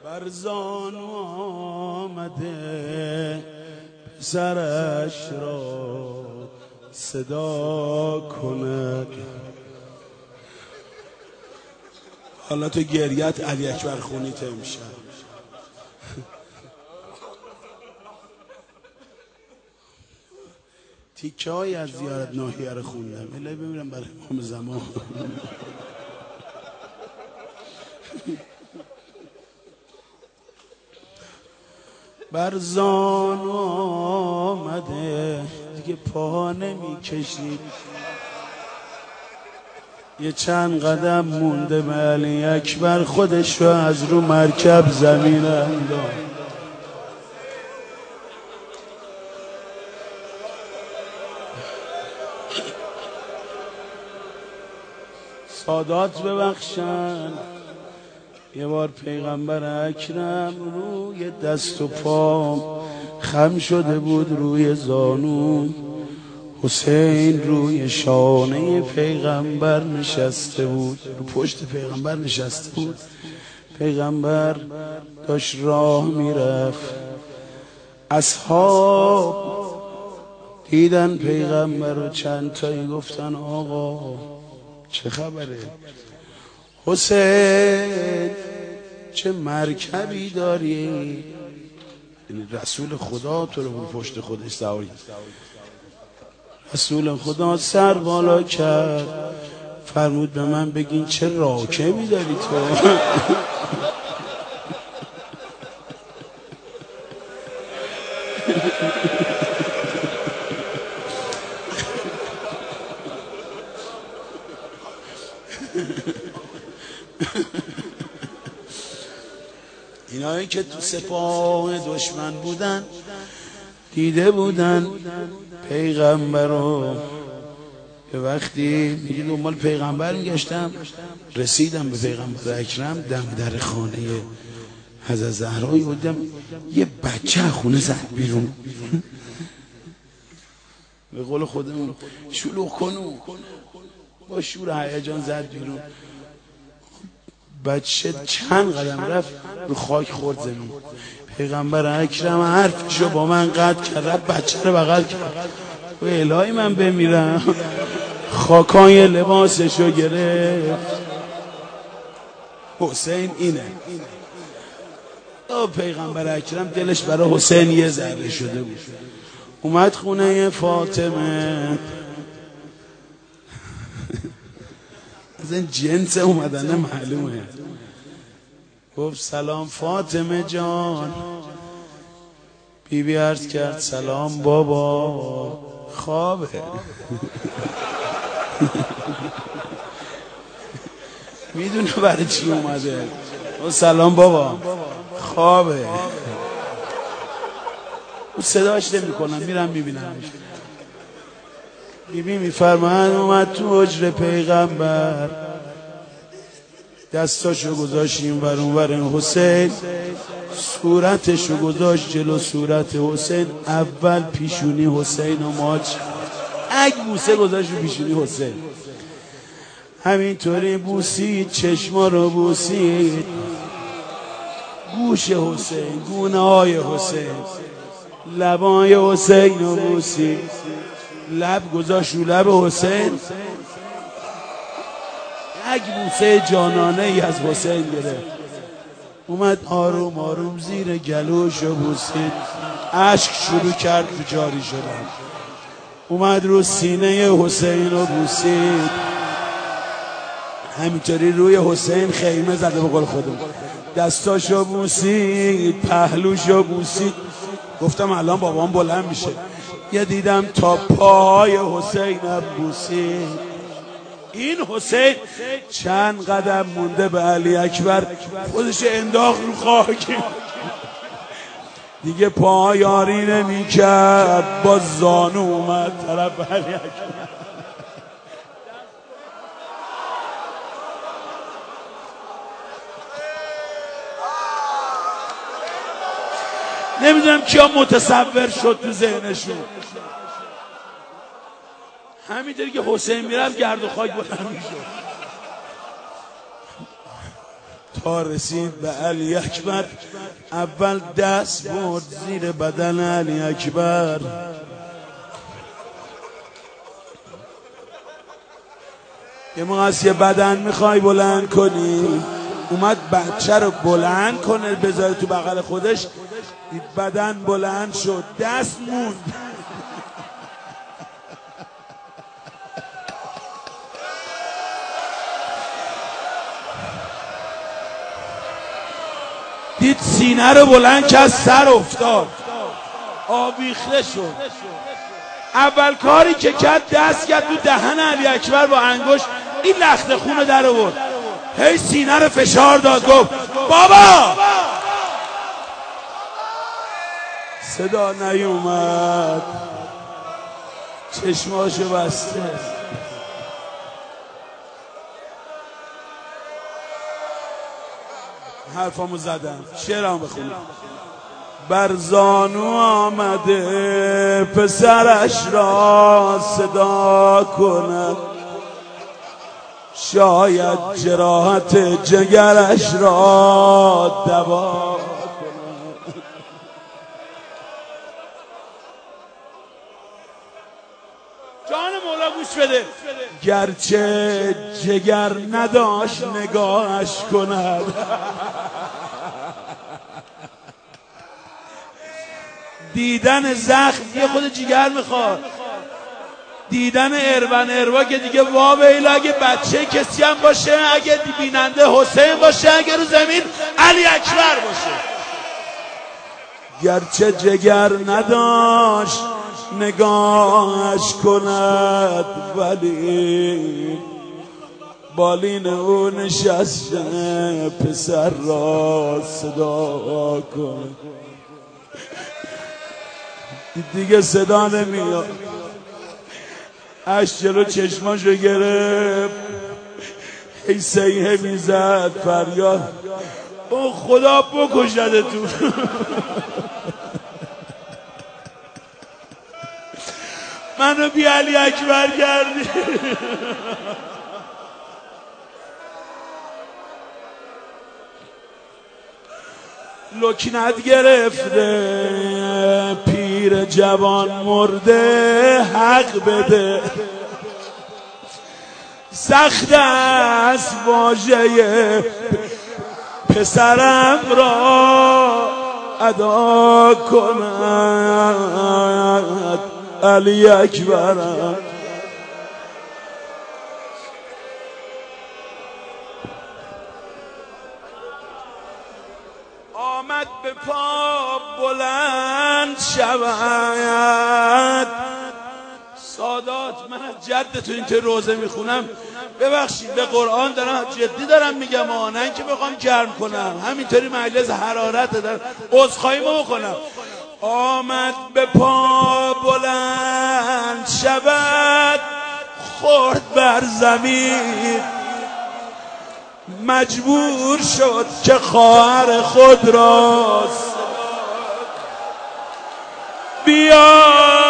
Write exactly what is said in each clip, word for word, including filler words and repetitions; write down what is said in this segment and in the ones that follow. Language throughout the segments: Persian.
بر زانو آمده پسرش را صدا کند. حالا تو گریت علی اکبر خونیت امشب. تیکه های از زیارت ناحیه رو خوندم الهی بمیرم برای امام زمان. بر زانو آمده دیگه پا نمی کشید، یه چند قدم مونده به علی اکبر خودش رو از رو مرکب زمین انداخت. سادات ببخشن، یه بار پیغمبر اکرم روی دست و پام خم شده بود روی زانو، حسین روی شانه پیغمبر نشسته بود، رو پشت پیغمبر نشسته بود. پیغمبر داشت راه میرفت، اصحاب دیدن پیغمبر رو چند تایی گفتن آقا چه خبره؟ حسین چه مرکبی داری؟ رسول خدا تو رو پشت خودش سواری. رسول خدا سر بالا کرد فرمود به من بگین چه راکبی داری تو؟ اینایی که تو سپاه دشمن بودن دیده بودن پیغمبر رو. یه وقتی میگه دنبال پیغمبر میگشتم، رسیدم به پیغمبر اکرم دم در خانه حضرت زهرایی بودم، یه بچه خونه زد بیرون. به قول خودمون شلوغ کنو، با شور هیجان زد بیرون. بچه چند قدم رفت رو خاک خورد زمین. پیغمبر اکرم حرفشو با من قطع کرد، بچه رو بغل کرد و الهی من بمیرم. خاکای لباسشو گرفت. حسین اینه. پیغمبر اکرم دلش برای حسین یه ذره شده بود، اومد خونه فاطمه. از این جنس اومدنه معلومه. گفت سلام فاطمه جان. بی بی عرض کرد سلام بابا. خوابه. میدونه برای چی اومده. سلام بابا خوابه. او صداش نمی کنم، میرم میبینم. بی بی میفرماید اومد تو حجر پیغمبر، دستاشو گذاشت این ور اون ور حسین، صورتشو گذاشت جلو صورت حسین. اول پیشونی حسین و ماچ اگ بوسه گذاشت رو پیشونی حسین، همینطوری بوسید، چشما رو بوسید، گوش حسین، گونه های حسین، لبای حسین رو بوسید، لب گذاشت رو لب حسین. یک بوسه جانانه ای از حسین گرفت. اومد آروم آروم زیر گلوش رو بوسید، اشک شروع کرد تو جاری شدن. اومد رو سینه حسین رو بوسید، همینطوری روی حسین خیمه زده به قول خودم. دستاشو بوسید، پهلوشو بوسید. گفتم الان بابام بلند میشه. یه دیدم تا پای حسین هم بوسید. این حسین چند قدم مونده به علی اکبر خودش انداخت رو خاک، دیگه پا یاری نمی کرد، با زانو اومد طرف علی اکبر. نمیدونم کیا متصور شد تو ذهنشون. همینطوری که حسین میرفت گرد و خاک بلند میشد. پا رسید به علی اکبر، اول دست برد زیر بدن علی اکبر. یه موقع از یه بدن میخوای بلند کنی، اومد بچه رو بلند کنه بذاره تو بغل خودش، بدن بلند شد، دست موند. دید سینه رو بلند که از سر افتاد، آویخته شد. اول کاری که کرد دست کرد تو دهن علی اکبر با انگشت، این لخت خون رو در آورد، هی سینه رو فشار داد، گفت بابا. صدا نیومد، چشماشو بسته. حرفامو زدم، شعرامو بخونم. بر زانو آمده پسرش را صدا کند، شاید جراحت جگرش را دوا کند. جان مولا گوش بده. گرچه جگر نداشت نگاهش کند. دیدن زخم یه خود جگر میخواد، دیدن ارون اروا که دیگه وا ویلا. اگه بچه کسی هم باشه، اگه بیننده حسین باشه، اگه رو زمین علی اکبر باشه. گرچه جگر نداشت نگاهش کند، ولی بالین او نشسته پسر را صدا کند. دیگه صدا نمیاد، اش جلو چشماشو گرفت، ای سیحه میزد فریاد، او خدا بکشده تو. منو بی علی اکبر کردی. لکنت گرفته پیر جوان مرده، حق بده. سخت است واژه پسرم را ادا کند علی اکبرم. آمد به پا بلند شود. سادات، من از جدتون این که روزه میخونم ببخشید، به قرآن دارم جدی دارم میگم، آنن که بخوام گرم کنم، همینطوری مجلس حرارت دارم عذرخواهیمو بکنم. آمد به پا بلند شود، خورد بر زمین، مجبور شد که خواهر خود را بیا.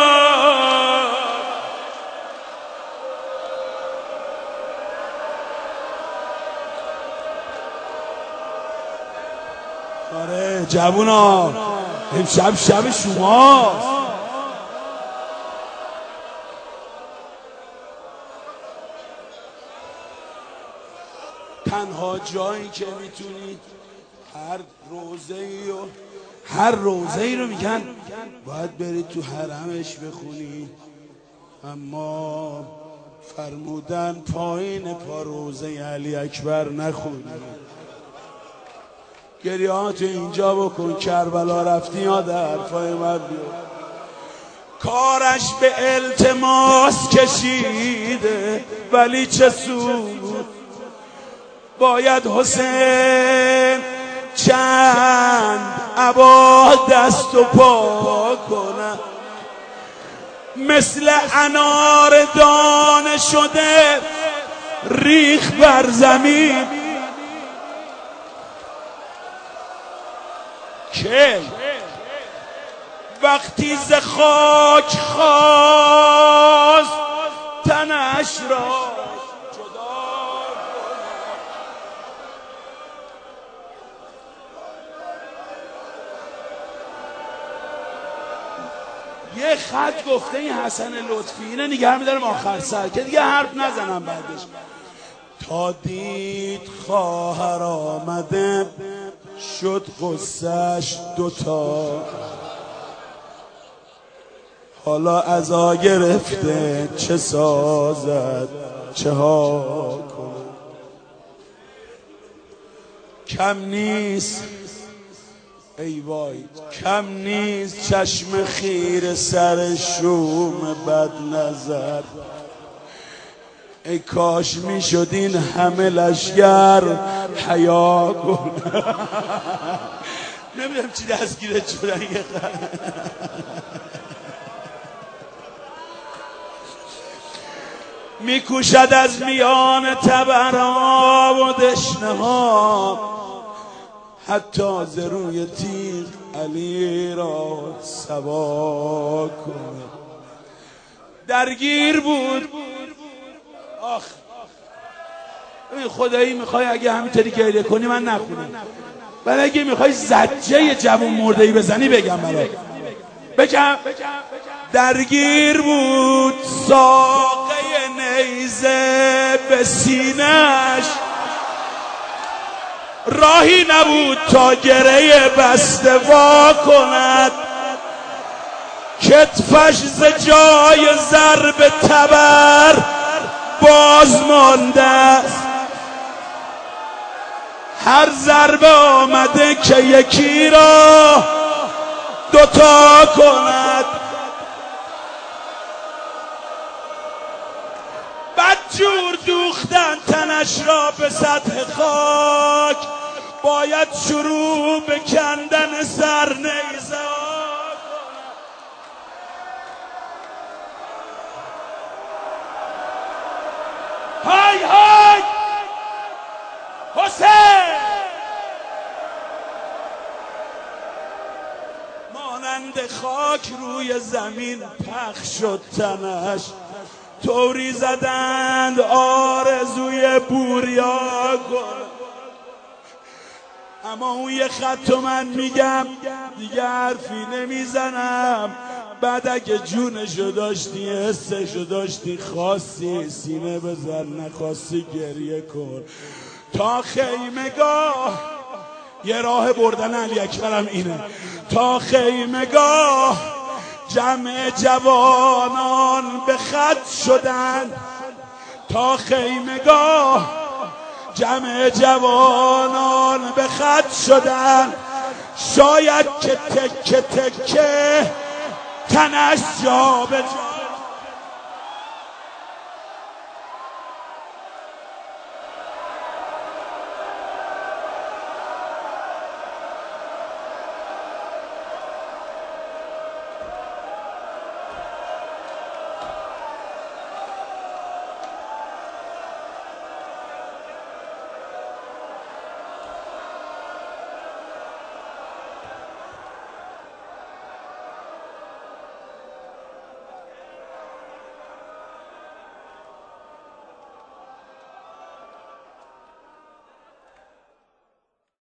آره جوونا، امشب شب شماست. تنها جایی که میتونید هر روزه‌ای و هر روزه‌ای رو میگن باید برید تو حرمش بخونی، اما فرمودن پایین پا روزه علی اکبر نخونی. گریهاتو اینجا بکن، کربلا رفتی یا در حرفای من بیاد. کارش به التماس کشیده ولی چه سود، باید حسین چند عبا دست و پا کنه، مثل انار دانه شده ریخ بر زمین. که وقتی ز خاک خواست تنش را جدا کنه، یه خط گفته این حسن لطفی، اینه نگه میدارم آخر سر که دیگه حرف نزنم بعدش. تا دید خواهر آمده شد غصه‌اش دوتا، حالا عزا گرفته چه سازد چه ها کنه. کم نیست ای وای، کم نیست چشم خیر سر شوم بد نظر. ای کاش می شد این همه لشگر حیا کن. نمیدونم چی دستگیرت شدن. میکوشد از میان تبرها و دشنه ها، حتی ز روی تیغ علی را سوا کن. درگیر بود. آخ خدایی میخوای اگه همینطوری گریه کنی من نخونم، ولی اگه میخوای زجه جوون مرده‌ای بزنی بگم برات. بگم درگیر بود ساقه نیزه به سینش، راهی نبود تا گره بسته وا کند. کتفش ز جای ضرب تبر باز مانده است، هر ضربه آمده که یکی را دوتا کند. بدجور دوختن تنش را به سطح خاک، باید شروع به کندن سر نیزه ها کند. های های حسین مانند خاک روی زمین پخش شد تنش، طوری زدند آرزوی بوریا کن. اما اون یه خط من میگم دیگه حرفی نمیزنم. بعد اگه جونشو داشتی حسشو داشتی خواستی سینه بزن، نخواستی گریه کن. تا خیمگاه یه راه بردن علی اکبرم اینه، تا خیمگاه جمع جوانان به خط شدن. تا خیمگاه جمع جوانان به خط شدن، شاید که تکه تکه تنش جا به جا